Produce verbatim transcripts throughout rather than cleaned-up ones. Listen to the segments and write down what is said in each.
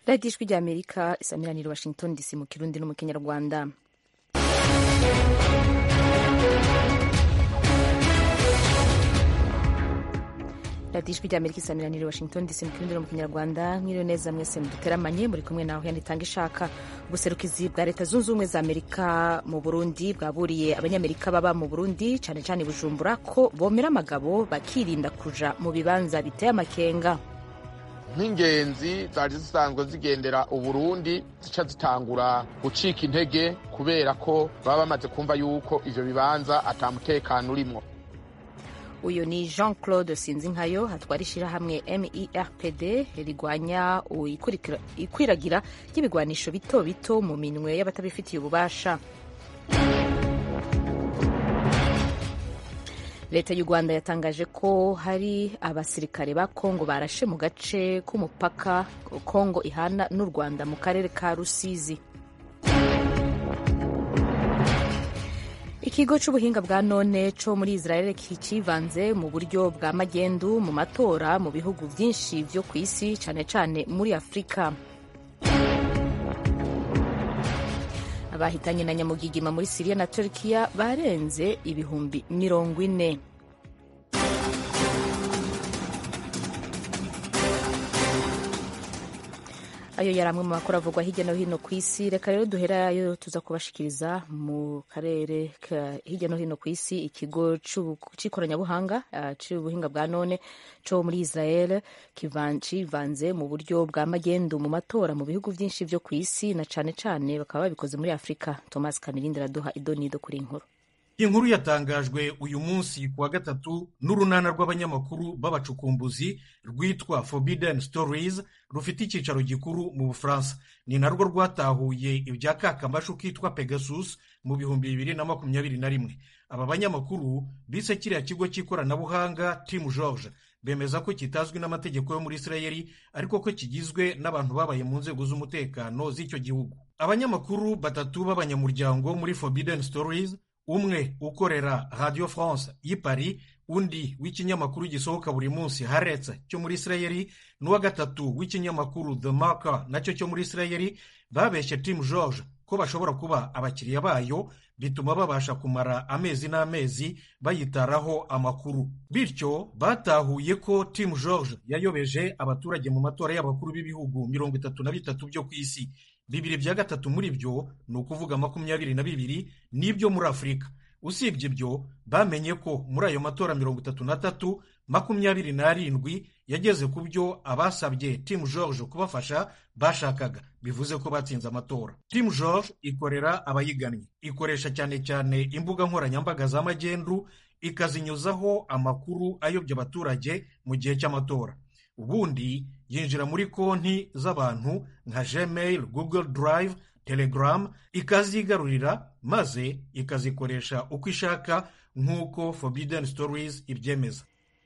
radiyo ijwi ry'amerika isamiraniye Washington D C mu kirundi no mu kinyarwanda. radiyo ijwi ry'amerika isamiraniye Washington D C mu kirundi no mu kinyarwanda. Mwiriwe neza mwese muduteramanye, muri kumwe naho yanitanga ishaka. Ubuserukizi bwa leta zunze ubumwe za Amerika mu Burundi bwaburiye abanyamerika baba mu Burundi cyane cyane Bujumbura ko bomera amagabo bakirinda kuja mu bibanza biteye amakenga. Nk'ingenzi zari zisanzwe zigendera Uburundi zica zitangura gucika intege kubera ko baba bamaze kumva yuko ivyo bibanza atamutekano urimwo. Uyu ni Jean Claude Sinzinkayo hatwara ishirahamwe M I R P D rigwanya ikwiragira ry'ibigwanisho bito bito mu minwe y'abatabifitiye ububasha. Leta y'u Rwanda yatangaje ko hari abasirikare ba Kongo barashe mu gace k'umupaka Kongo ihana n'u Rwanda mu karere ka Rusizi. Ikigo c'ubuhinga bwa none co muri Israel kivanze mu buryo bwa magendu mu matora mu bihugu vyinshi vyo kw'isi cane cane muri Afrika. Abahitanye na nyamugigima muri Syria na Turkiya barenze ibihumbi mirongo ine. Ayo yari amwe mu makuru avugwa hirya no hino ku isi. Reka rero duhera ayo tuza kubashikiriza mu karere hirya no hino ku isi. Ikigo c'ikoranabuhanga c'ubuhinga bwa none co muri Israel kivanze mu buryo bwa magendu mu matora mu bihugu vyinshi vyo ku isi na cane cane bakaba babikoze muri Afrika. Thomas Kamirindi araduha idonido kuri inkuru. Inkuru yatangajwe uyu munsi kuwa gatatu n'urunana rw'abanyamakuru b'abacukumbuzi rwitwa Forbidden Stories rufite icyicaro gikuru mu Bufaransa. Ni narwo rwatahuye ibya kakamashu kitwa Pegasus mu bihumbi bibiri na makumyabiri na rimwe. Aba banyamakuru bise kiriya kigo cy'ikoranabuhanga Team George bemeza ko kitazwi n'amategeko yo muri Israeli ariko ko kigizwe n'abantu babaye mu nzego z'umutekano z'icyo gihugu. Abanyamakuru batatu b'abanyamuryango muri Forbidden Stories, umwe ukorera Radio France y'i Paris, undi w'ikinyamakuru gisohoka buri munsi Haaretz cyo muri Israeli, n'uwa gatatu w'ikinyamakuru The Marker nacyo cyo muri Israeli, babeshye Team George ko bashobora kuba abakiriya bayo, bituma babasha kumara amezi n'amezi bayitaraho amakuru. Bityo batahuye ko Team George yayobeje abaturage mu matora y'abakuru b'ibihugu mirongo itatu na bitatu byo ku isi. Bibiri bya gatatu muri byo ni ukuvuga makumyabiri na bibiri n'ibyo muri Afurika. Usibye ibyo bamenye ko muri ayo matora mirongo itatu na tatu makumyabiri n'arindwi yageze ku byo abasabye Team George kubafasha bashakaga, bivuze ko batsinze amatora. Team George ikorera abayigannye, ikoresha cyane cyane imbuga nkoranyambaga za magendu, ikazinyuzaho amakuru ayobya abaturage mu gihe cy'amatora. Ubundi yinjira muri konti z'abantu nka Gmail, Google Drive, Telegram, ikazigarurira maze ikazikoresha uko ishaka nk'uko Forbidden Stories ibyemeza.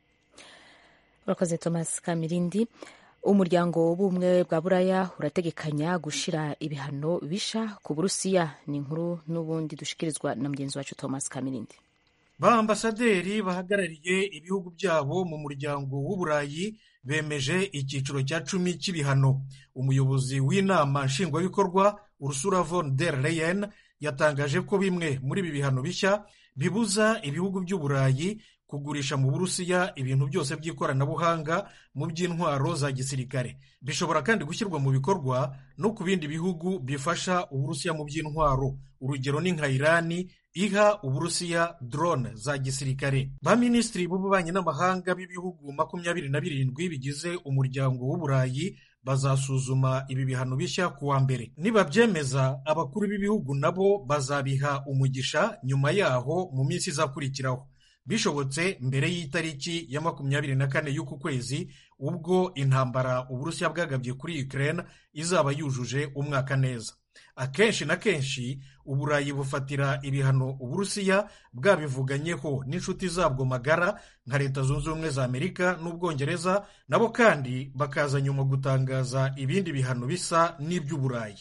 Urakoze Thomas Kamirindi. Umuryango w'ubumwe bwa Buraya urategekanya gushira ibihano bisha ku Burusiya. Ni inkuru n'ubundi dushikirizwa na mugenzi wacu Thomas Kamirindi. Ba ambasaderi bahagarariye ibihugu byabo mu muryango w'Uburayi bemeje icyiciro cya cumi cy'ibihano. Umuyobozi w'inama nshingwabikorwa Ursula von der Leyen yatangaje ko bimwe muri ibi bihano bishya bibuza ibihugu by'Uburayi kugurisha mu Burusiya ibintu byose by'ikoranabuhanga mu by'intwaro za gisirikare. Bishobora kandi gushyirwa mu bikorwa no ku bindi bihugu bifasha Uburusiya mu by'intwaro. Urugero ni nka Irani iha Uburusiya drone za gisirikare. Ba minisitiri b'ububanyi n'amahanga b'ibihugu makumyabiri na birindwi bigize umuryango w'Uburayi bazasuzuma ibi bihano bishya kuwa mbere. Nibabyemeza, abakuru b'ibihugu nabo bazabiha umugisha nyuma yaho mu minsi izakurikiraho, bishobotse mbere y'itariki ya makumyabiri na kane y'uku kwezi, ubwo intambara Uburusiya bwagabye kuri Ukraine izaba yujuje umwaka neza. Akenshi na kenshi Uburayi bufatira ibihano Uburusiya bwabivuganyeho n'inshuti zabwo magara nka Leta Zunze Ubumwe za Amerika n'Ubwongereza, nabo kandi bakaza nyuma gutangaza ibindi bihano bisa n'iby'Uburayi.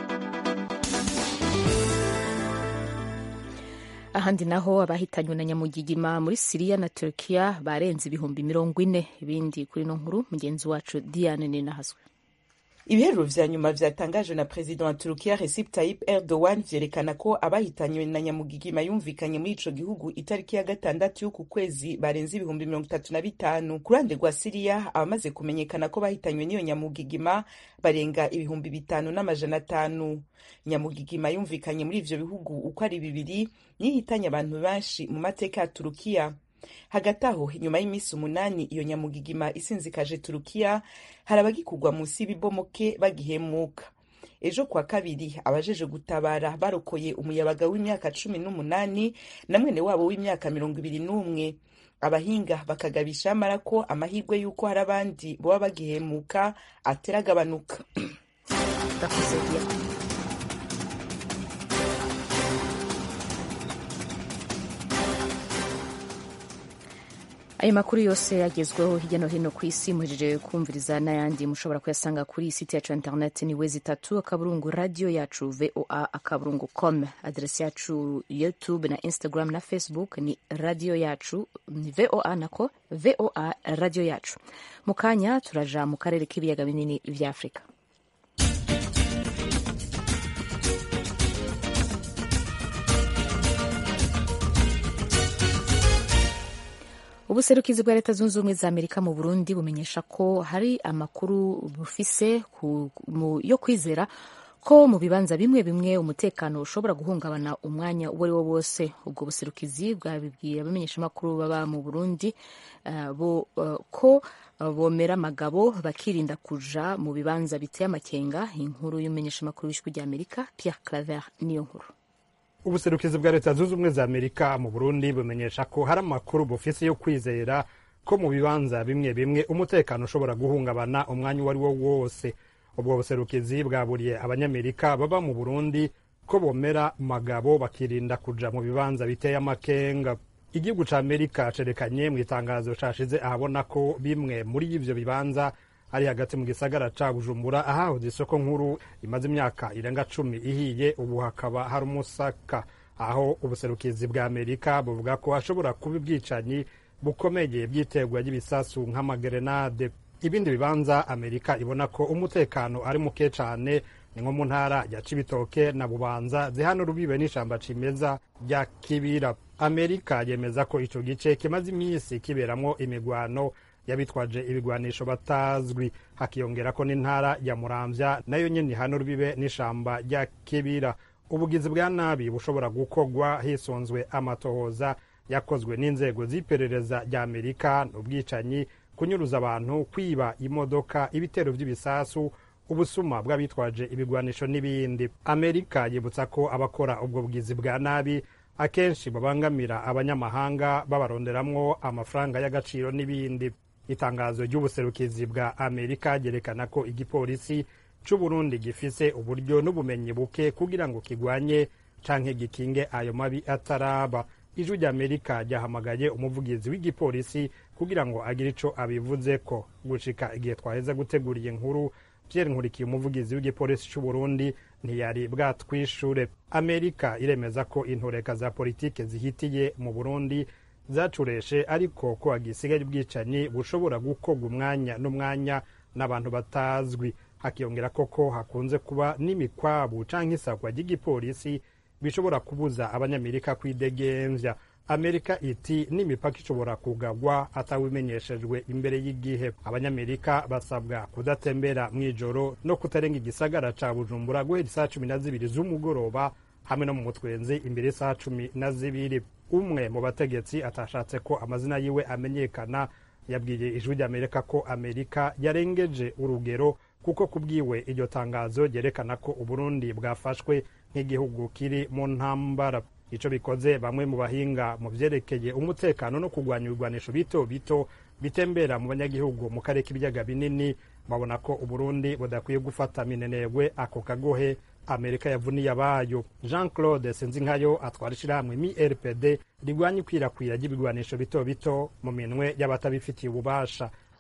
Ahandi naho abahitanywe na nyamugigima muri Syria na Turkiya barenze ibihumbi mirongo ine. Ibindi kuri no nkuru mugenzi wacu Diane Ninahazwe. Ibiharuro vya nyuma vyatangajwe na President wa Turukiya Recep Tayyip Erdogan vyerekana ko abahitanywe na nyamugigima yumvikanye muri ico gihugu itariki ya gatandatu y'uku kwezi barenze ibihumbi mirongo itatu na bitanu. Ku ruhande rwa Siriya abamaze kumenyekana ko bahitanywe n'iyo nyamugigima barenga ibihumbi bitanu n'amajana atanu. Nyamugigima yumvikanye muri ivyo bihugu uko ari bibiri nihitanye abantu benshi mu mateka ya Turukiya. Hagati aho nyuma y'imisi umunani iyo nyamugigima isinzikaje Turukiya hari abagikugwa munsi y'ibibomoke bagihemuka. Ejo kwa kabiri abajeje gutabara barokoye umuyabaga w'imyaka cumi n'umunani na mwene wabo w'imyaka mirongo ibiri n'umwe. Abahinga bakagabisha mara ko amahirwe y'uko hari abandi boba bagihemuka ateragabanuka. Ayo makuru yose yagezweho hirya no hino ku isi muhejeje kumviriza n'ayandi mushobora kuyasanga kuri site yacu internet ni wezi tatu akaburungu radio yacu voa akaburungu com. Adresi yacu YouTube na Instagram na Facebook ni radio yacu ni voa nako voa radio yacu. Mukanya turaja mu karere k'ibiyaga binini vya Afrika. Ubuserukizi bwa Leta Zunze Ubumwe za Amerika mu Burundi bumenyesha ko hari amakuru bufise yo kwizera ko mu bibanza bimwe bimwe umutekano ushobora guhungabana umwanya uwo ari wo wose. Ubwo buserukizi bwabibwiye abamenyesha amakuru baba mu Burundi uh, bo, uh, ko uh, bomera amagabo bakirinda kuja mu bibanza biteye amakenga. Inkuru y'umenyesha amakuru w'ijwi rya Amerika Pierre Claver niyo nkuru. Ubuserukizi bwa Leta Zunze Ubumwe za Amerika mu Burundi bumenyesha ko hari amakuru bufise yo kwizera ko mu bibanza bimwe bimwe umutekano ushobora guhungabana umwanya wari wo wose. Ubwo buserukizi bwaburiye abanyamerika baba mu Burundi ko bomera magabo bakirinda kuja mu bibanza biteye amakenga. Igihugu ca Amerika cerekanye mu itangazo cashize ahabona ko bimwe muri ivyo bibanza ari hagati mu gisagara ca Bujumbura ahahoze isoko nkuru imaze imyaka irenga cumi ihiye, ubu hakaba hari umusaka. Aho ubuserukizi bwa Amerika buvuga ko hashobora kuba ubwicanyi bukomeye bw'iterwa ry'ibisasu nk'amagerenade. Ibindi bibanza Amerika ibona ko umutekano ari muke cane ni nko mu ntara ya Cibitoke na Bubanza zihana urubibe n'ishamba cimeza rya Kibira. Amerika yemeza ko ico gice kimaze imisi kiberamwo imigwano yabitwaje ibigwanisho batazwi, hakiyongera ko n'intara ya Muramvya nayo nyene hano rubibe n'ishamba rya Kibira. Ubugizi bwa nabi bushobora gukogwa hisonzwe amatohoza yakozwe n'inzego z'iperereza rya Amerika, n'ubwicanyi, kunyuruza abantu, kwiba imodoka, ibitero vy'ibisasu, ubusuma bw'abitwaje ibigwanisho n'ibindi. Amerika yibutsa ko abakora ubwo bugizi bwa nabi akenshi babangamira abanyamahanga babaronderamwo amafaranga y'agaciro n'ibindi. Itangazo ry'ubuserukizi bwa Amerika ryerekana ko igipolisi c'u Burundi gifise uburyo n'ubumenyi buke kugira ngo kigwanye canke gikinge ayo mabi ataraba. Ijwi rya Amerika ryahamagaye umuvugizi w'igipolisi kugira ngo agire ico abivuzeko. Gushika igihe twaheza guteguriye inkuru, Pierre Nkurikiye umuvugizi w'igipolisi c'u Burundi ntiyari bwatwishure. Amerika iremeza ko intoreka za politike zihitiye mu Burundi zacureshe, ariko ko agisigaye ubwicanyi bushobora gukorwa umwanya n'umwanya n'abantu batazwi. Hakiyongera koko hakunze kuba n'imikwabu canke isakwa ry'igipolisi bishobora kubuza abanyamerika kwidegemvya. Amerika iti n'imipaka ishobora kugagwa atawimenyeshejwe imbere y'igihe. Abanyamerika basabwa kudatembera mw'ijoro no kutarenga igisagara ca Bujumbura guhera isaha cumi na zibiri z'umugoroba hamwe no mu mutwenzi imbere isaha cumi na zibiri. Umwe mu bategetsi atashatse ko amazina yiwe amenyekana yabwiye ijwi rya Amerika ko Amerika yarengeje urugero, kuko kubwiwe iryo tangazo ryerekana ko Uburundi bwafashwe nk'igihugu kiri mu ntambara. Ico bikoze bamwe mu bahinga mu vyerekeye umutekano no kugwanya ibigwanisho bito bito bitembera mu banyagihugu mu karere k'ibiyaga binini babona ko Uburundi budakwiye gufata minenegwe ako kagohe Amerika yavuniye abayo. Jean Claude Sinzinkayo atwara ishirahamwe M I R P D rigwanya ikwirakwira ry'ibigwanisho bito bito mu minwe y'abatabifitiye ububasha.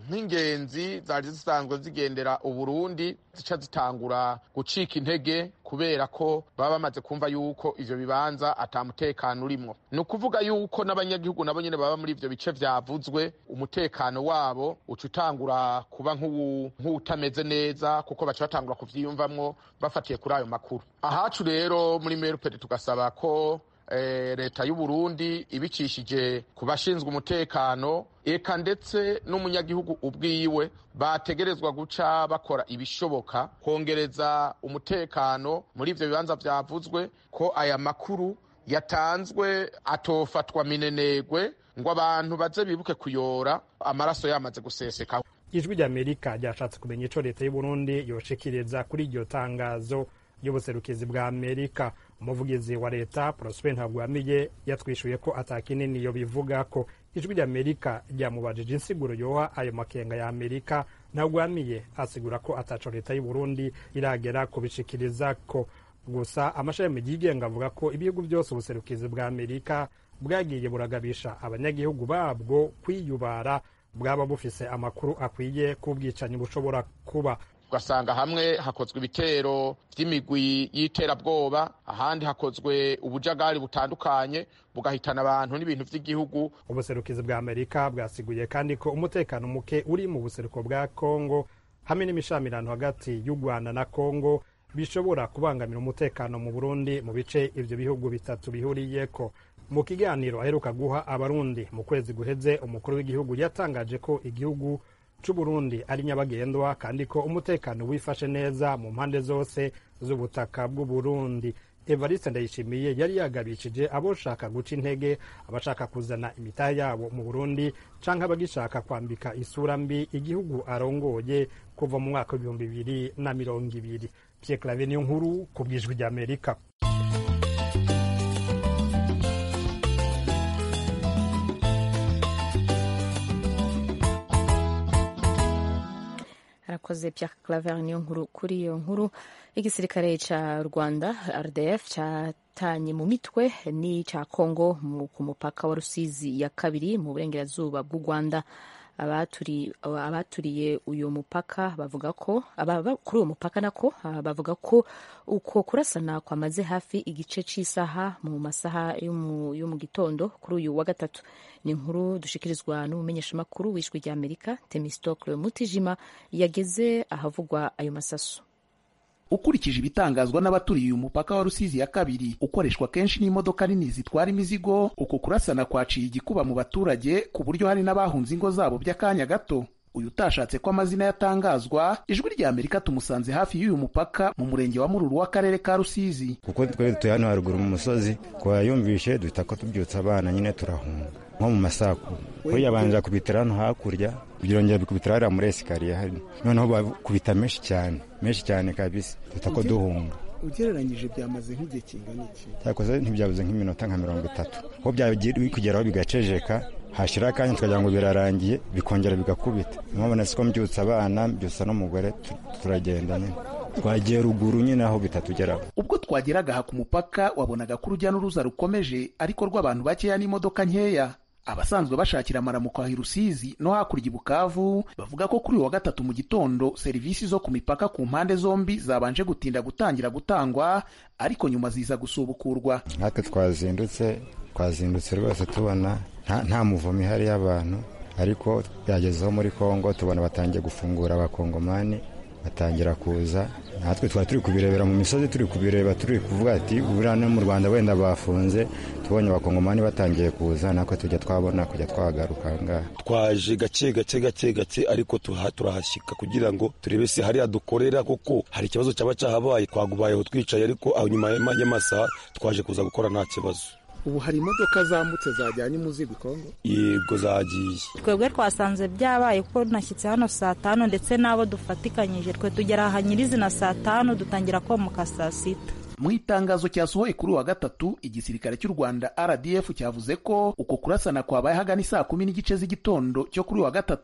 nk'ingenzi zari zisanzwe zigendera uburundi zica zitangura gucika intege kubera ko baba bamaze kumva yuko ivyo bibanza ata mutekano urimwo. Ni ukuvuga yuko n'abanyagihugu nabo nyene baba muri ivyo bice vyavuzwe umutekano wabo uca utangura kuba nk'uwutameze neza kuko baca batangura kuvyiyumvamwo bafatiye kuri ayo makuru. Ahacu rero muri Merupede tugasaba ko leta y'u Burundi ibicishije ku bashinzwe umutekano eka ndetse n'umunyagihugu ubwiwe bategerezwa guca bakora ibishoboka kongereza umutekano muri ivyo bibanza vyavuzwe, ko aya makuru yatanzwe atofatwa minenegwe ngo abantu baze bibuke kuyora amaraso yamaze guseseka. Ijwi ry'Amerika ryashatse kumenya ico leta y'u Burundi yoshikiriza kuri iryo tangazo y'ubuserukizi bwa Amerika. Umuvugizi wa leta Prosper Ntagwamiye yatwishuye ko atakinini yo bivuga ko. Ijwi ry'Amerika ryamubajije insiguro yoha ayo makenga ya Amerika. Ntagwamiye asigura ko ataco leta y'u Burundi iragera kubishikiriza ko. Gusa amashami yigenga avuga ko ibihugu byose ubuserukizi bwa Amerika bwagiye buragabisha abanyagihugu babwo kwiyubara bwaba bufise amakuru akwiye kubwicanyi bushobora kuba. Ugasanga hamwe hakozwe ibitero vy'imigwi y'iterabwoba, ahandi hakozwe ubujagari butandukanye bugahitana abantu n'ibintu vy'igihugu. Ubuserukizi bwa Amerika bwasiguye kandi ko umutekano muke uri mu buseruko bwa Kongo hamwe n'imishamirano hagati y'u Rwanda na Kongo bishobora kubangamira umutekano mu Burundi mu bice ivyo bihugu bitatu bihuriyeko. Mu kiganiro aheruka guha abarundi mu kwezi guheze, umukuru w'igihugu yatangaje ko igihugu c'u Burundi ari nyabagendwa kandi ko umutekano wifashe neza mu mpande zose z'ubutaka bw'u Burundi. Evariste Ndayishimiye yari yagabishije aboshaka guca intege abashaka kuzana imitahe yabo mu Burundi canke abagishaka kwambika isura mbi igihugu arongoye kuva mu mwaka w'ibihumbi bibiri na mirongo ibiri. Pierre Claver Niyonkuru ku bw'Ijwi ry'Amerika. Arakoze Pierre Claver Niyonkuru kuri iyo nkuru. Igisirikare ca Rwanda R D F catanye mu mitwe ni ca Kongo ku mupaka wa Rusizi ya kabiri mu burengerazuba bw'u Rwanda. Abaturi abaturiye uyo mupaka bavuga ko ababa kuri uwo mupaka nako bavuga ko uko kurasana kwamaze hafi igice c'isaha mu masaha yo mu gitondo kuri uyu wa gatatu. Ni inkuru dushikirizwa n'umumenyesha makuru w'Ijwi ry'Amerika Temistocle Mutijima yageze ahavugwa ayo masasu. Ukurikije ibitangazwa n'abaturiye uyu mupaka wa Rusizi ya kabiri ukoreshwa kenshi n'imodoka nini zitwara imizigo, uko kurasana kwaciye igikuba mu baturage ku buryo hari n'abahunze ingo zabo by'akanya gato. Uyu utashatse ko amazina yatangazwa, Ijwi ry'Amerika tumusanze hafi y'uyu mupaka mu murenge wa Mururu w'akarere ka Rusizi. Kuko twe dutuye hano haruguru mu musozi, twayumvishe duhita ko tubyutsa abana nyine turahunga nko mu masako. Ko yabanje kubitira hano hakurya byongera bikubitira hariya muri esikariye hari, noneho bakubita menshi cyane menshi cyane kabisa duhita ko duhunga. Ugereranyije byamaze nk'igihe kingana iki? Cyakoze ntibyabuze nk'iminota nka mirongo itatu. Ko byagiye kugeraho bigacejeka, hashira akanya tukagira ngo birarangiye bikongera bigakubita. Mwabona siko mbyutsa abana mbyutsa n'umugore turagenda nyine. Twagiye ruguru nyine aho bitatugeraho. Ubwo twageraga ha ku mupaka wabonaga ko urujya n'uruza rukomeje ariko rw'abantu bakeya n'imodoka nkeya. Abasanzwe bashakira amaramuko ahi Rusizi no hakurya i Bukavu bavuga ko kuri uyu wa gatatu mu gitondo serivisi zo ku mipaka ku mpande zombi zabanje gutinda gutangira gutangwa ariko nyuma ziza gusubukurwa. Natwe twazindutse twazindutse rwose tubona nta, nta muvumo ihari y'abantu, ariko byagezeho muri Kongo tubona batangiye gufungura abakongomani batangira kuza. Natwe twari turi kubirebera mu misozi, turi kubireba turi kuvuga ati ubura no mu Rwanda wenda bafunze, tubonye abakongomani batangiye kuza nako tujya twabona kujya twagaruka ngaha. Twaje gake gake gake gake ariko turahashika kugira ngo turebe se hari adukorera kuko hari ikibazo cyaba cyahabaye twagubayeho twicaye, ariko aho nyuma y'amasaha twaje kuza gukora nta kibazo. Ubu hari imodoka zambutse zajyanye umuzigo Kongo? Yego zagiye. Twebwe twasanze byabaye kuko nashyitse hano saa tanu ndetse n'abo dufatikanyije twe tugera aha nyirizina saa tanu dutangira komuka saa sita. Mu itangazo cyasohoye kuri wa gatatu, igisirikare cy'u Rwanda R D F cyavuze ko uko kurasana kwabaye hagana saa kumi n'igice z'igitondo cyo kuri wa gatatu.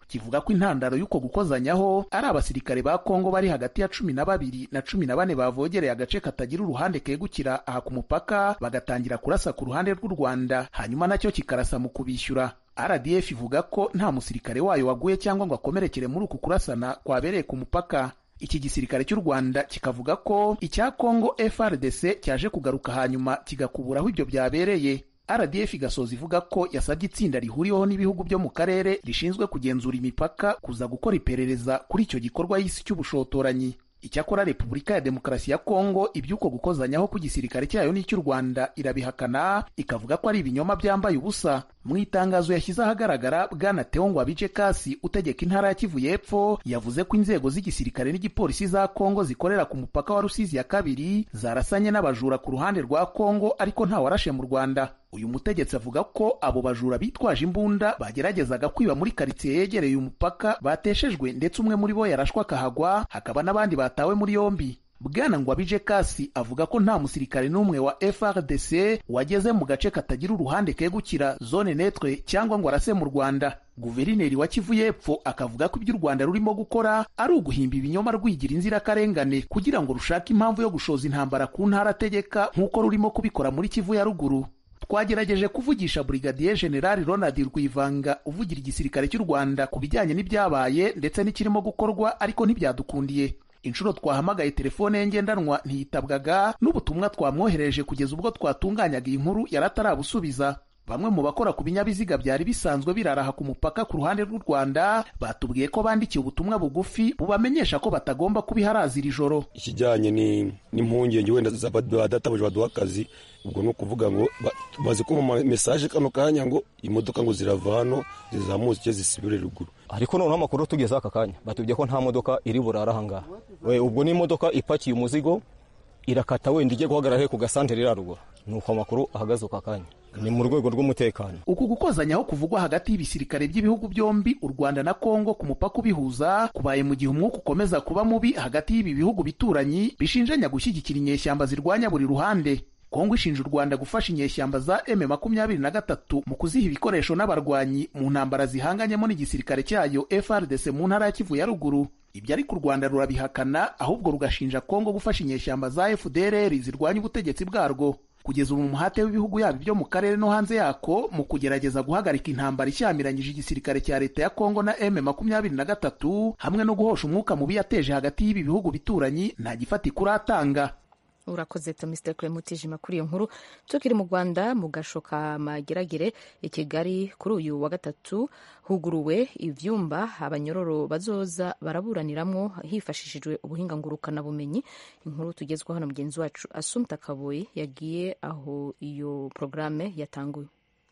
kivuga ko intandaro y'uko gukozanyaho ari abasirikare ba Kongo bari hagati ya cumi na babiri na cumi na bane bavogereye agace katagira uruhande kegukira aha ku mupaka bagatangira kurasa ku ruhande rw'u Rwanda, hanyuma nacyo kikarasa mu kubishyura. R D F ivuga ko nta musirikare wayo waguye cyangwa ngo akomerekere muri uku kurasana kwabereye ku mupaka. Iki gisirikare cy'u Rwanda kikavuga ko icya Kongo F A R D C cyaje kugaruka hanyuma kigakuburaho ibyo byabereye. R D F igasoza ivuga ko yasabye itsinda rihuriweho n'ibihugu byo mu karere rishinzwe kugenzura imipaka kuza gukora iperereza kuri icyo gikorwa y'isi cy'ubushotoranyi. Icyakora Repubulika ya Demokarasi ya Kongo iby'uko gukozanyaho ku gisirikare cyayo n'icy'u Rwanda irabihakana, ikavuga ko ari ibinyoma byambaye ubusa. Mu itangazo yashyize ahagaragara, Bwana Theo Ngwabije Kasi utegeka intara ya Kivu y'Epfo yavuze ko inzego z'igisirikare n'igipolisi za Kongo zikorera ku mupaka wa Rusizi ya kabiri zarasanye n'abajura ku ruhande rwa Kongo, ariko nta warashe mu Rwanda. Uyu mutegetsi avuga ko abo bajura bitwaje imbunda bageragezaga kwiba muri karitsiye yegereye umupaka bateshejwe, ndetse umwe muri bo yarashwe akahagwa, hakaba n'abandi batawe muri yombi. Bwana Ngwabije Kasi avuga ko nta musirikare n'umwe wa F A R D C wageze mu gace katagira uruhande kegukira zone netre cyangwa ngo arase mu Rwanda. Guverineri wa Kivu y'Epfo akavuga ko ibyo u Rwanda rurimo gukora ari uguhimba ibinyoma rwigira inzirakarengane kugira ngo rushake impamvu yo gushoza intambara ku ntara ategeka nk'uko rurimo kubikora muri Kivu ya ruguru. Twagerageje kuvugisha Brigadier General Ronald Rwivanga uvugira igisirikare cy'u Rwanda ku bijyanye n'ibyabaye ndetse n'ikirimo gukorwa, ariko ntibyadukundiye. Inshuro twahamagaye telefone ye ngendanwa ntiyitabwaga, n'ubutumwa twamwohereje kugeza ubwo twatunganyaga iyi nkuru yaratarabusubiza. Bamwe mu bakora ku binyabiziga byari bisanzwe biraraha ku mupaka ku ruhande rw'u Rwanda batubwiye ko bandikiye ubutumwa bugufi bubamenyesha ko batagomba kubiharazira ijoro. Ikijyanye ni n'impungenge wenda z'abadatabuje baduha akazi, ubwo no kuvuga ngo baze ko mu message kano kanya ngo imodoka ngo zirava hano zizamutse zisibire ruguru, ariko noneho amakuru tugeze aka kanya batubwiye ko nta modoka iri burara ahangaha. We ubwo ni imodoka ipakiye umuzigo irakata wenda ije guhagarara he ku gasantere irarugura, nuko amakuru ahagaze aka kanya ni mu rwego rw'umutekano. Uku gukozanyaho kuvugwa hagati y'ibisirikare by'ibihugu byombi u Rwanda na Kongo ku mupaka ubihuza kubaye mu gihe umwuka ukomeza kuba mubi hagati y'ibi bihugu bituranyi bishinjanya gushyigikira inyeshyamba zirwanya buri ruhande. Kongo ishinja u Rwanda gufasha inyeshyamba za M makumyabiri na gatatu mu kuziha ibikoresho n'abarwanyi mu ntambara zihanganyemo n'igisirikare cyayo F A R D C mu ntara ya Kivu ya ruguru. Ibyo ariko u Rwanda rurabihakana, ahubwo rugashinja Kongo gufasha inyeshyamba za F D L R zirwanya ubutegetsi bwarwo. Kugeza ubu umuhate w'ibihugu yabo byo mu karere no hanze yako mu kugerageza guhagarika intambara ishyamiranyije igisirikare cya leta ya Kongo na M makumyabiri na gatatu hamwe no guhosha umwuka mubi yateje hagati y'ibi bihugu bituranyi nta gifatika uratanga. Urakoze Mister Clemutijima kuri iyo nkuru. Tukiri mu Rwanda mu gashoka mageragere i Kigali kuri uyu wa gatatu huguruwe ivyumba abanyororo bazoza baraburaniramwo hifashishijwe ubuhinga ngurukana bumenyi. Inkuru tugezwa hano mugenzi wacu Asumta Kaboyi yagiye aho iyo programme yatanguye.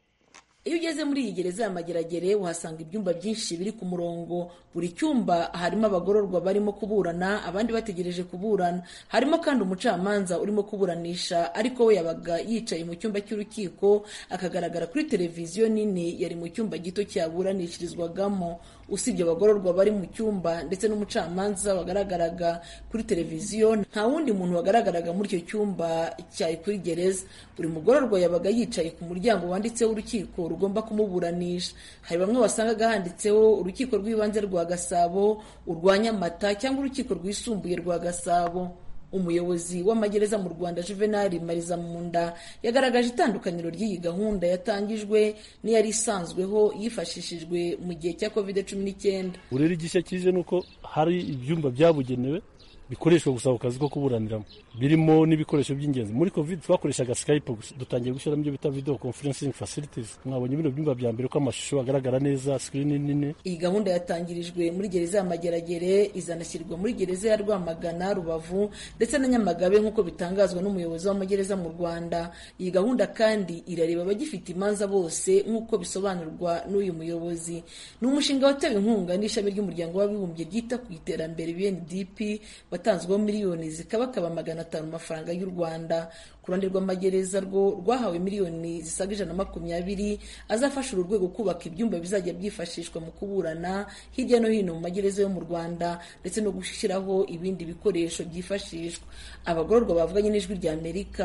Iyo ugeze muri iyi gereza ya Mageragere uhasanga ibyumba byinshi biri ku murongo. Buri cyumba harimo abagororwa barimo kuburana, abandi bategereje kuburana. Harimo kandi umucamanza urimo kuburanisha, ariko we yabaga yicaye mu cyumba cy'urukiko akagaragara kuri televiziyo nini yari mu cyumba gito cyaburanishirizwagamo. Usibye abagororwa bari mu cyumba ndetse n'umucamanza wagaragaraga kuri televiziyo, nta wundi muntu wagaragaraga muri icyo cyumba cyari kuri gereza. Buri mugororwa yabaga yicaye ku muryango wanditseho urukiko rugomba kumuburanisha. Hari bamwe wasangaga handitseho urukiko rw'ibanze rwa Gasabo, urwa Nyamata cyangwa urukiko rwisumbuye rwa Gasabo. Umuyobozi w'amagereza mu Rwanda Juvenal Mariza Munda yagaragaje itandukaniro ry'iyi gahunda yatangijwe n'iyari isanzweho yifashishijwe mu gihe cya covid cumi n'icyenda. Urero igishya kije nuko hari ibyumba byabugenewe bikoreshwa gusa ku kazi ko kuburaniramo, birimo n'ibikoresho by'ingenzi. Muri covid twakoreshaga Skype gusa, dutangiye gushyiramo ibyo bita video conferencing facilities. Mwabonye bino byumba bya mbere ko amashusho agaragara neza, screen nini. Iyi gahunda yatangirijwe muri gereza ya Mageragere, izanashyirwa muri gereza ya Rwamagana, Rubavu ndetse na Nyamagabe nk'uko bitangazwa n'umuyobozi w'amagereza mu Rwanda. Iyi gahunda kandi irareba abagifite imanza bose nk'uko bisobanurwa n'uyu muyobozi. Ni umushinga watewe inkunga n'ishami ry'umuryango w'abibumbye ryita ku iterambere U N D P watanzweho miliyoni zikabakaba magana atanu amafaranga y'u Rwanda. Ku ruhande rw'amagereza rwo rwahawe miliyoni zisaga ijana na makumyabiri azafasha uru rwego kubaka ibyumba bizajya byifashishwa mu kuburana hirya no hino mu magereza yo mu Rwanda ndetse no gushyiraho ibindi bikoresho byifashishwa. Abagororwa bavuganye n'ijwi rya Amerika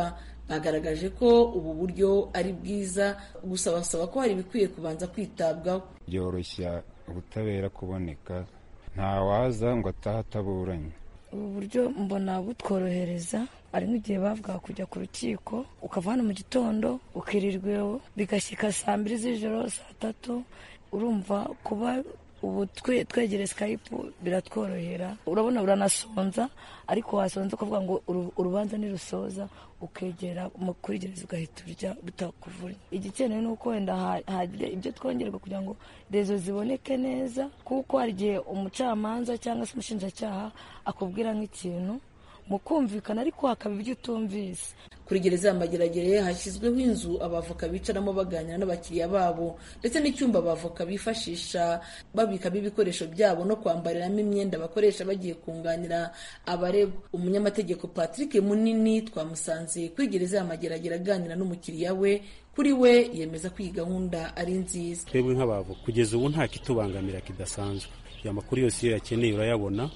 bagaragaje ko ubu buryo ari bwiza, gusa basaba ko hari ibikwiye kubanza kwitabwaho. byoroshya ubutabera kuboneka, nta waza ngo ataha ataburanye. ubu buryo mbona butworohereza. hari nk'igihe bavuga kujya ku rukiko ukava hano mu gitondo ukirirweho bigashyika saa mbiri z'ijoro saa tatu. urumva kuba ubu twegere Skype biratworohera. urabona uranasonza, ariko wasonza ukavuga ngo urubanza nirusoza ukegera kuri gereza ugahita urya bitakuvunye. igikenewe ni uko wenda hagira ibyo twongerwa kugira ngo rezo ziboneke neza, kuko hari igihe umucamanza cyangwa se umushinjacyaha akubwira nk'ikintu mukumvikana ariko hakaba ibyo utumvise. Kuri gereza ya Mageragere hashyizweho inzu abavoka bicaramo baganira n'abakiriya babo, ndetse n'icyumba abavoka bifashisha babikamo ibikoresho byabo no kwambariramo imyenda bakoresha bagiye kunganira abaregwa. Umunyamategeko Patrick Munini twamusanze kuri gereza ya Mageragere aganira n'umukiriya we. Kuri we yemeza ko iyi gahunda ari nziza. Twebwe nk'abavoka kugeza ubu nta kitubangamira kidasanzwe. Aya makuru yose iyo yakeneye urayabona.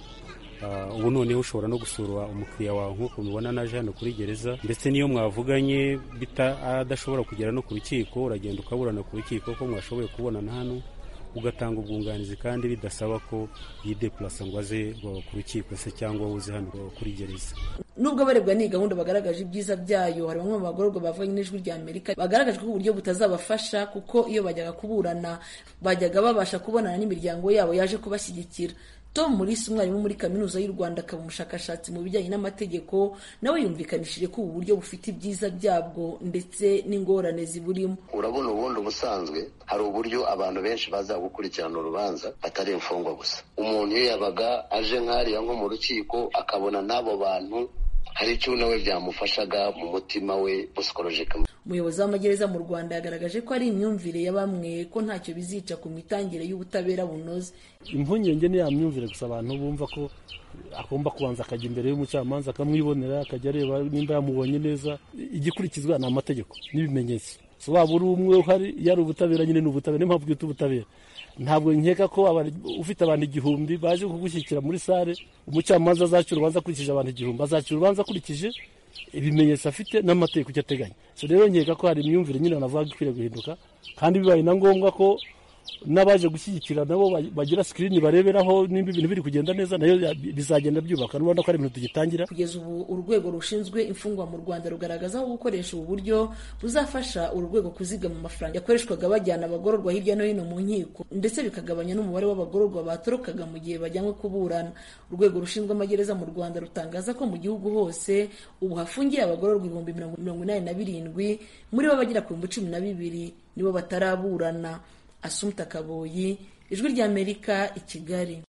ubu noneho ushobora no gusura umukiriya wawe nk'uko mubibona naje hano kuri gereza, ndetse n'iyo mwavuganye adashobora kugera no ku rukiko uragenda ukaburana ku rukiko ko mwashoboye kubonana hano, ugatanga ubwunganizi kandi bidasaba ko yidepurasa ngo aze ku rukiko se cyangwa uze hano kuri gereza. Nubwo abarebwa n'iyi gahunda bagaragaje ibyiza byayo, hari bamwe mu bagororwa bavanye n'ijwi rya Amerika bagaragaje ko uburyo butazabafasha, kuko iyo bajyaga kuburana bajyaga babasha kubonana n'imiryango yabo yaje kubashyigikira. Tom Mulisa, umwarimu muri kaminuza y'u Rwanda akaba umushakashatsi mu bijyanye n'amategeko, nawe yumvikanishije ko ubu buryo bufite ibyiza byabwo ndetse n'ingorane ziburimo. Urabona ubundi ubusanzwe hari uburyo abantu benshi baza gukurikirana urubanza batari imfungwa gusa. Umuntu iyo yabaga aje nk'ariya nko mu rukiko akabona n'abo bantu, hari icyo nawe byamufashaga mu mutima we psychologique. Umuyobozi w'amagereza mu Rwanda yagaragaje ko ari imyumvire ya bamwe ko ntacyo bizica ku mitangire y'ubutabera bunoze. Impungenge ni ya myumvire gusa abantu bumva ko agomba kubanza akajya imbere y'umucamanza akamwibonera, akajya areba nimba yamubonye neza. Igikurikizwa ni amategeko n'ibimenyetso. So waba uri umwe uhari yari ubutabera nyine n'ubutabera, niyo mpamvu bwite ubutabera. Ntabwo nkeka ko ufite abantu igihumbi baje kugushyikira muri sare umucamanza azacira urubanza akurikije abantu igihumbi, azacira urubanza akurikije ibimenyetso afite n'amategeko icyo ateganya. So rero nkeka ko hari imyumvire nyine navuga ikwiriye guhinduka, kandi bibaye na ngombwa ko n'abaje gushyigikira nabo bagira screen bareberaho nimba ibintu biri kugenda neza, nayo bizagenda byubaka. N'ubona ko ari ibintu tugitangira. Kugeza ubu urwego rushinzwe imfungwa mu Rwanda rugaragaza aho gukoresha ubu buryo buzafasha uru rwego kuzigama amafaranga yakoreshwaga bajyana abagororwa hirya no hino mu nkiko, ndetse bikagabanya n'umubare w'abagororwa batorokaga mu gihe bajyanywe kuburana. Urwego rushinzwe amagereza mu Rwanda rutangaza ko mu gihugu hose ubu hafungiye abagororwa ibihumbi mirongo inani na birindwi, muri bo bagera ku bihumbi cumi na bibiri nibo bataraburana. Asumta Kaboyi, Ijwi rya Amerika, i Kigali.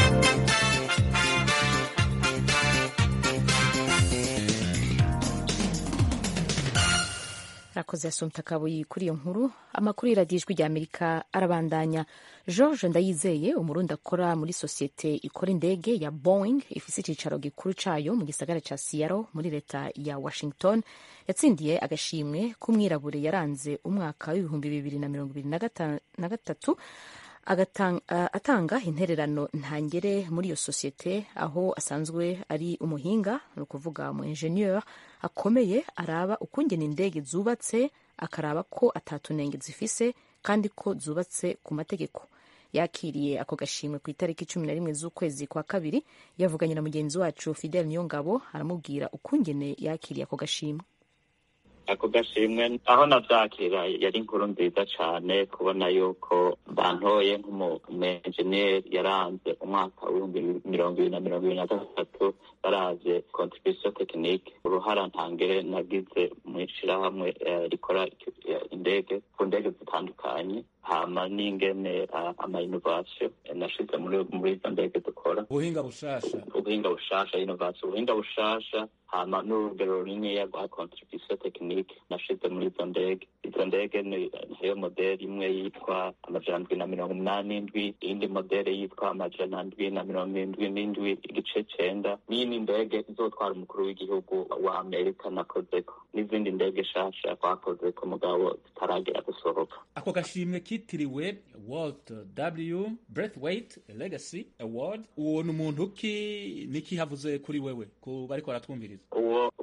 Rakoze Asumta Kaboyi kuri iyo nkuru. Amakuru y'iradiyo Ijwi rya Amerika arabandanya. George Ndayizeye, umurundi akora muri sosiyete ikora indege ya Boeing ifise icyicaro gikuru cayo mu gisagara ca Seattle muri leta ya Washington, yatsindiye agashimwe k'umwirabure yaranze umwaka w'ibihumbi bibiri na mirongo ibiri na gatatu agatanga, uh, atanga intererano ntangere muri iyo sosiyete, aho asanzwe ari umuhinga, ni ukuvuga mu ingenieur akomeye, araba ukungena indege zubatse, akaraba ko atatunenge zifise kandi ko zubatse ku mategeko. Yakiriye ako gashimwe ku itariki cumi na rimwe z'ukwezi kwa kabiri. Yavuganye na mugenzi wacu Fidel Niyongabo, aramubwira ukungene yakiriye ako gashimwe. Ako gashimwe aho navyakira yari inkuru nziza cane, kubona yuko bantoye nk'umu-engineer yaranze umwaka w'ibihumbi mirongo ibiri na mirongo ibiri na gatatu, baravye contribution technique, uruhara ntangere nagize mw'ishirahamwe rikora indege ku ndege zitandukanye, hama n'ingene ama innovation nashize muri muri izo ndege dukora, ubuhinga bushasha ubuhinga bushasha innovation ubuhinga bushasha, hama n'urugero runini rwa contribution technique nashize muri izo ndege. Izo ndege niyo modeli imwe yitwa amajana ndwi na mirongo umunani n'indwi, iyindi modeli yitwa amajana ndwi na mirongo indwi n'indwi igice cenda. N'iyindi ndege izotwara umukuru w'igihugu wa Amerika nakozeko, n'izindi ndege shasha twakozeko mugabo zitaragera gusohoka. Ako gashimwe kitiriwe Walt W. Braithwaite Legacy Award, uwo ni umuntu ki niki havuze kuri wewe ku bariko baratwumviriza? Uwo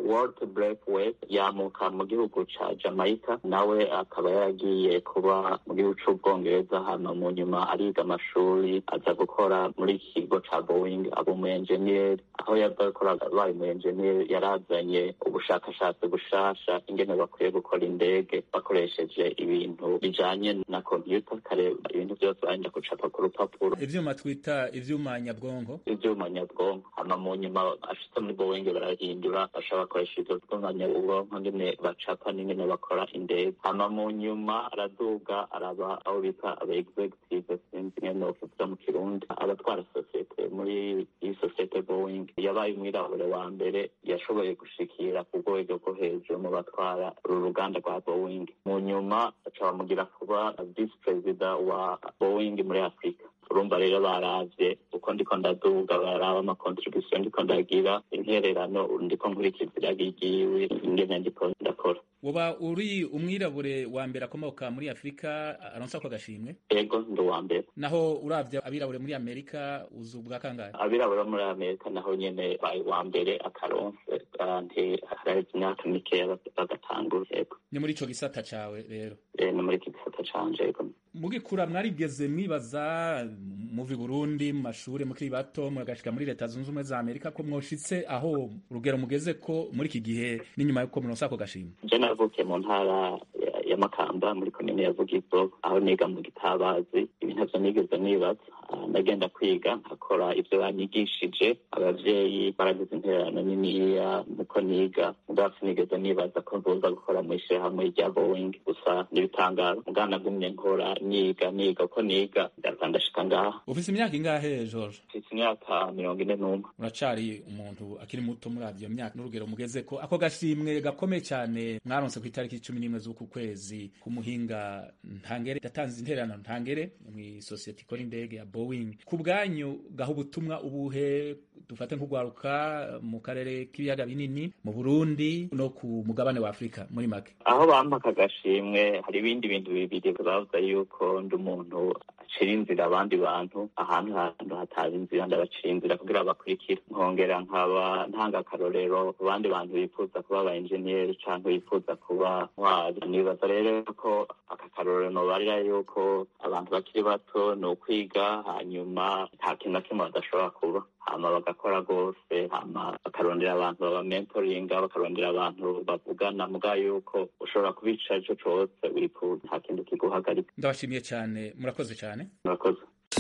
Walt Braithwaite yamuka mu gihugu ca Jamaica, nawe akaba yaragiye kuba mu gihugu c'Ubwongereza, hama mu nyuma ariga amashuri aza gukora muri iki kigo ca Boeing, aba umu engineer. Aho yakoraga abaye umu engineer yarazanye ubushakashatsi bushasha ingene bakwiye gukora indege bakoresheje ibintu bijanye na computer, kare ibintu byose barinda gucapa ku rupapuro, ivyuma twita ivyuma nyabwonko ivyuma nyabwonko. Hama mu nyuma ashitse muri Boeing barahindura, bashaka bakoresha ivyo vyuma nyabwonko ngene bacapa n'ingene bakora indege. Hama mu nyuma araduga araba aho bita aba executive ingene novuga mu Kirundi, abatwara sosiyete muri iyi sosiyete Boeing. Yabaye umwirabure wa mbere yashoboye gushikira ku rwego rwo hejuru mu batwara uru ruganda rwa Boeing. Mu nyuma aca bamugira kuba vice perezida wa Boeing muri Afrika. Urumva rero baravye uko ndiko ndaduga, baraba ama contribution ndiko ndagira, intererano ndiko nkurikizira gigiwe ingene ndiko ndakora. Woba uri umwirabure wa mbere akomoka muri Afrika aronsa ko gashimwe? Ego ndo wa mbere. Naho uravye abirabure muri Amerika uzubwa kangahe? Abirabure muri Amerika naho nyene bayi wa mbere akaronse kandi haraheze imyaka mike bagatangura. Ni muri ico gisata cawe rero? Eh, ni muri iki gisata canje. Ego mugikura mwarigeze mwibaza muvi Burundi mu mashuri mukiri bato mugashika muri leta zunze ubumwe za Amerika ko mwoshitse aho urugero mugeze ko muri iki gihe n'inyuma yuko muronsa ko gashimwe? Je navukiye mu ntara ya Makamba muri komine ya Vugizo, aho niga mu Gitabazi. Ibintu vyo nigeze nibaza, ndagenda kwiga nkakora ivyo banyigishije. Abavyeyi baragize intererano niniya muko niga, mugabo sinigeze nibaza ko nzoza gukora mu ishirahamwe rya Boeing. Gusa n'ibitangaro mugabo nagumye nkora niga niga uko niga ndaza ndashika ngaha. Ufise imyaka ingahe George? Mfise imyaka mirongo ine n'umwe. Uracari umuntu akiri muto muri avyo myaka n'urugero mugeze ko ako gashimwe gakomeye cyane mwaronse ku itariki cumi n'imwe z'uku kwezi kumuhinga ntangere yatanze intererano ntangere mu society ikora indege ya Boeing. Ku bwanyu gaho ubutumwa ubuhe dufate nk'ugwaruka mu karere k'ibiyaga binini mu Burundi no ku mugabane wa Afrika muri make? Aho bampa agashimwe hari ibindi bintu bibiri bavuga yuko ndi umuntu acira inzira abandi bantu, ahantu hantu hatari inzira ndabacira inzira kugira bakurikire. Nkongera nkaba ntanga akarorero ku bandi bantu bifuza kuba aba engineer canke bifuza kuba ntwari. Nibaza rero ko aka karorero nobarira yuko abantu bakiri bato ni ukwiga, hanyuma nta kintu na kimwe badashobora kuba, hama bagakora rwose, hama bakarondera abantu baba mentoringa, bakarondera abantu bavugana, muga yuko ushobora kubica ico cose wifuza, nta kintu kiguhagarika. Ndabashimiye cyane, murakoze cyane. Murakoze.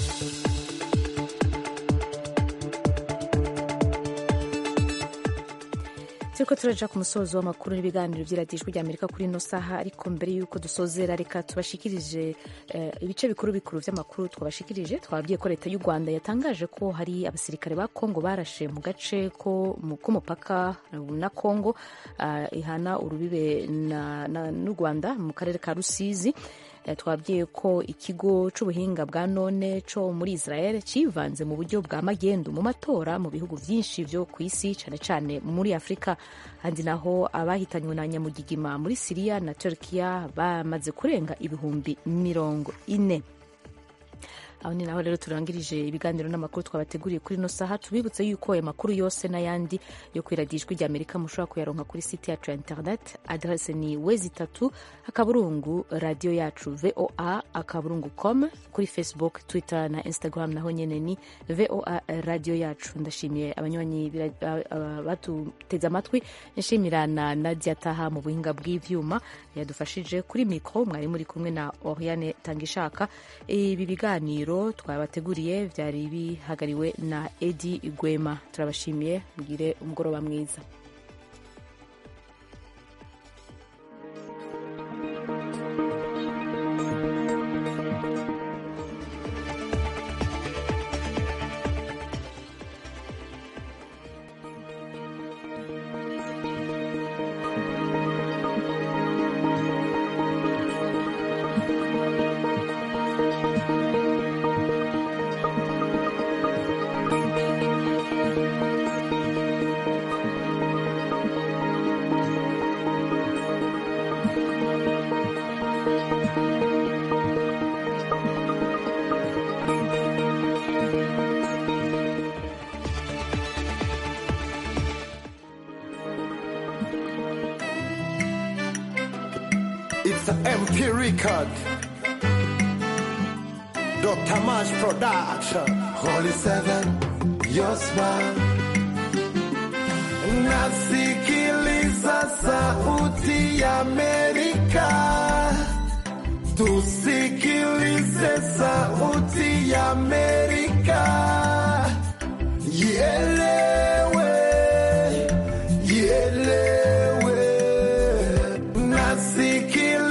turiko turaja ku musozo w'amakuru n'ibiganiro vy'iradijwi ry'Amerika kuri ino saha, ariko mbere yuko dusozera reka tubashikirije eh, ibice bikuru bikuru vy'amakuru twabashikirije. Twababwiye ko leta y'u Rwanda yatangaje ko hari abasirikare ba Kongo barashe mu gace ko k'umupaka na Kongo uh, ihana urubibe n'u Rwanda mu karere ka Rusizi. Twabwiye ko ikigo c'ubuhinga bwa none co muri Israel civanze mu buryo bwa magendu mu matora mu bihugu vyinshi vyo kw'isi cane cane muri Afrika. Handi naho abahitanywe na nyamugigima muri Syria na Turkiya bamaze kurenga ibihumbi mirongo ine. Aho ni naho rero turangirije ibiganiro n'amakuru twabateguriye kuri no saha. Tubibutse yuko aya makuru yose n'ayandi yo kwiradijwi ry'Amerika mushobora kuyaronka kuri site yacu ya internet, adresse ni wezi tatu akaburungu radio yacu voa akaburungu com, kuri Facebook, Twitter na Instagram naho nyene ni voa radio yacu. Ndashimiye abanywanyi batuteze amatwi, nshimira na Nadia Taha mu buhinga bw'ivyuma yadufashije. Kuri mikro mwari muri kumwe na Oriane Tangishaka. Ibi biganiro twabateguriye vyari bihagariwe na Edi Gwema. Turabashimiye, mugire umugoroba mwiza. Mister M P Record, Doctor Mash Production, Holy Seven, your smile. Nasikiliza sauti ya Amerika, tusikilize sauti ya Amerika.